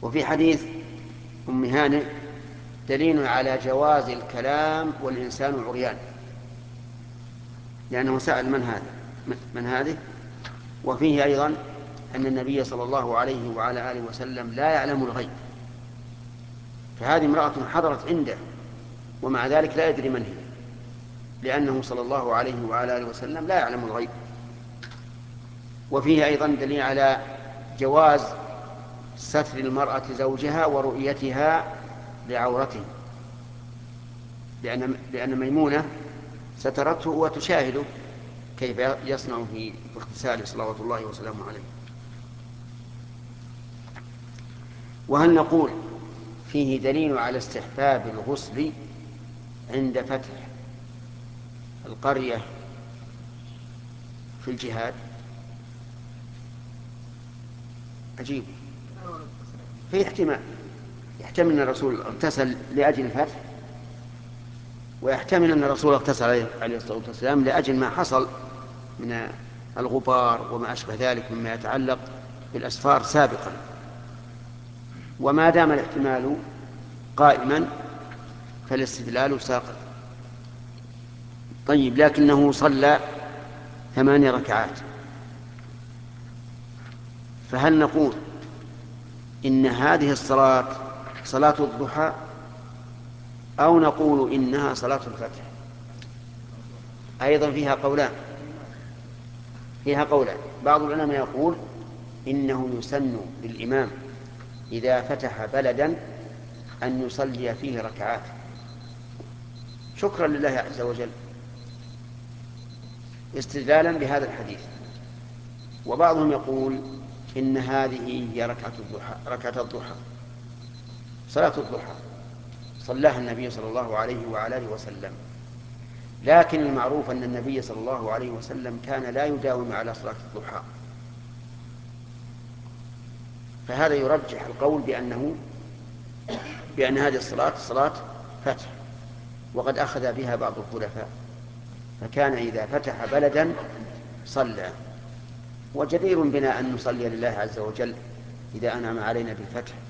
وفي حديث أم هانئ دليل على جواز الكلام والإنسان عريان، لأنه سأل من هذه. وفيه أيضا أن النبي صلى الله عليه وعلى آله وسلم لا يعلم الغيب، فهذه امرأة حضرت عنده ومع ذلك لا يدري من هي، لأنه صلى الله عليه وعلى آله وسلم لا يعلم الغيب. وفيه أيضا دليل على جواز ستر المرأة زوجها ورؤيتها لعورته، لأن ميمونة سترته وتشاهده كيف يصنع في اغتساله صلوات الله وسلامه عليه. وهل نقول فيه دليل على استحباب الغسل عند فتح القرية في الجهاد؟ عجيب، في احتمال، يحتمل أن الرسول اغتسل لأجل الفتح، ويحتمل أن الرسول اغتسل عليه الصلاة والسلام لأجل ما حصل من الغبار وما أشبه ذلك مما يتعلق بالأسفار سابقا. وما دام الاحتمال قائما فالاستدلال ساقط. طيب، لكنه صلى 8 ركعات، فهل نقول إن هذه الصلاة صلاة الضحى أو نقول إنها صلاة الفتح؟ أيضا فيها قولان. بعض العلماء يقول إنه يسن للإمام إذا فتح بلدا أن يصلي فيه ركعات شكرا لله عز وجل استدلالا بهذا الحديث. وبعضهم يقول إن هذه هي ركعة الضحى، صلاة الضحى صلاها النبي صلى الله عليه وعلى آله وسلم. لكن المعروف أن النبي صلى الله عليه وسلم كان لا يداوم على صلاة الضحى، فهذا يرجح القول بأن هذه الصلاة صلاة فتح، وقد أخذ بها بعض الخلفاء، فكان إذا فتح بلدا صلى. وجدير بنا أن نصلي لله عز وجل إذا أنعم علينا بالفتح،